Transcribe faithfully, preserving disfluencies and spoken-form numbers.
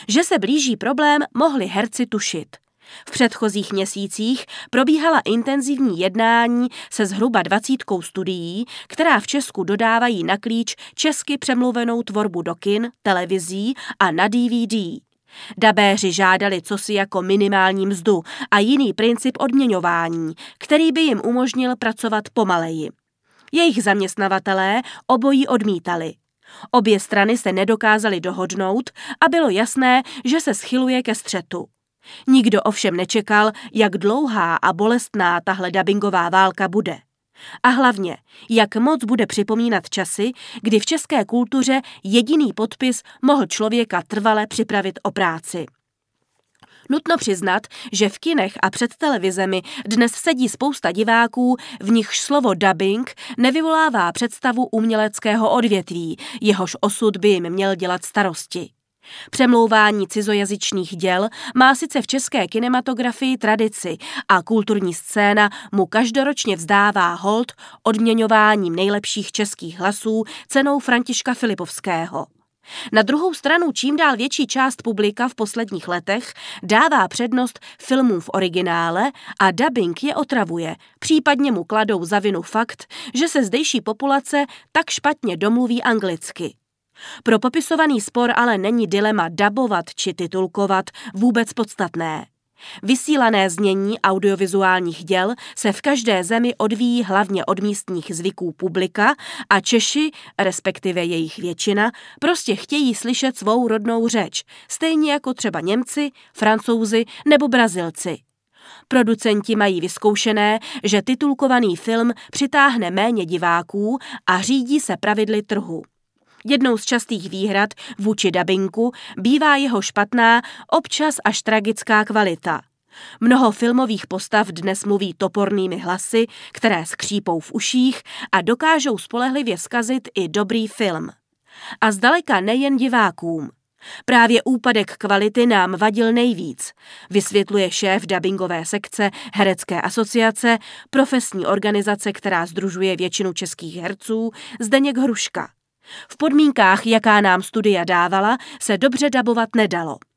Že se blíží problém, mohli herci tušit. V předchozích měsících probíhala intenzivní jednání se zhruba dvacítkou studií, která v Česku dodávají na klíč česky přemluvenou tvorbu do kin, televizí a na D V D. Dabéři žádali cosi jako minimální mzdu a jiný princip odměňování, který by jim umožnil pracovat pomaleji. Jejich zaměstnavatelé obojí odmítali. Obě strany se nedokázaly dohodnout a bylo jasné, že se schyluje ke střetu. Nikdo ovšem nečekal, jak dlouhá a bolestná tahle dabingová válka bude. A hlavně, jak moc bude připomínat časy, kdy v české kultuře jediný podpis mohl člověka trvale připravit o práci. Nutno přiznat, že v kinech a před televizemi dnes sedí spousta diváků, v nichž slovo dabing nevyvolává představu uměleckého odvětví, jehož osud by jim měl dělat starosti. Přemlouvání cizojazyčných děl má sice v české kinematografii tradici a kulturní scéna mu každoročně vzdává hold odměňováním nejlepších českých hlasů cenou Františka Filipovského. Na druhou stranu čím dál větší část publika v posledních letech dává přednost filmům v originále a dabing je otravuje, případně mu kladou za vinu fakt, že se zdejší populace tak špatně domluví anglicky. Pro popisovaný spor ale není dilema dabovat či titulkovat vůbec podstatné. Vysílané znění audiovizuálních děl se v každé zemi odvíjí hlavně od místních zvyků publika a Češi, respektive jejich většina, prostě chtějí slyšet svou rodnou řeč, stejně jako třeba Němci, Francouzi nebo Brazilci. Producenti mají vyzkoušené, že titulkovaný film přitáhne méně diváků a řídí se pravidly trhu. Jednou z častých výhrad vůči dabingu bývá jeho špatná, občas až tragická kvalita. Mnoho filmových postav dnes mluví topornými hlasy, které skřípou v uších a dokážou spolehlivě zkazit i dobrý film. A zdaleka nejen divákům. Právě úpadek kvality nám vadil nejvíc, vysvětluje šéf dabingové sekce Herecké asociace, profesní organizace, která sdružuje většinu českých herců, Zdeněk Hruška. V podmínkách, jaká nám studia dávala, se dobře dabovat nedalo.